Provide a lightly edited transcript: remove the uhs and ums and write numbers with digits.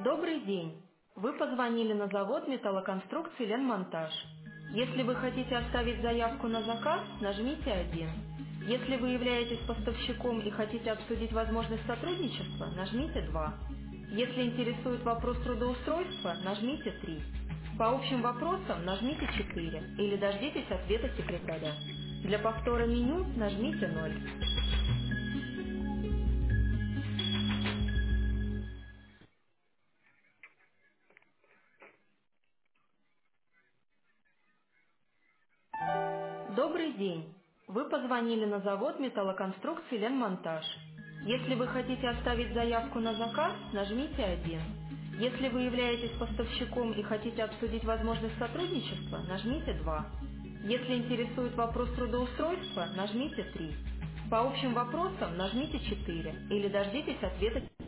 Добрый день! Вы позвонили на завод металлоконструкций «Ленмонтаж». Если вы хотите оставить заявку на заказ, нажмите 1. Если вы являетесь поставщиком и хотите обсудить возможность сотрудничества, нажмите 2. Если интересует вопрос трудоустройства, нажмите 3. По общим вопросам нажмите 4 или дождитесь ответа секретаря. Для повтора меню нажмите 0. Добрый день! Вы позвонили на завод металлоконструкций «Ленмонтаж». Если вы хотите оставить заявку на заказ, нажмите 1. Если вы являетесь поставщиком и хотите обсудить возможность сотрудничества, нажмите 2. Если интересует вопрос трудоустройства, нажмите 3. По общим вопросам нажмите 4 или дождитесь ответа.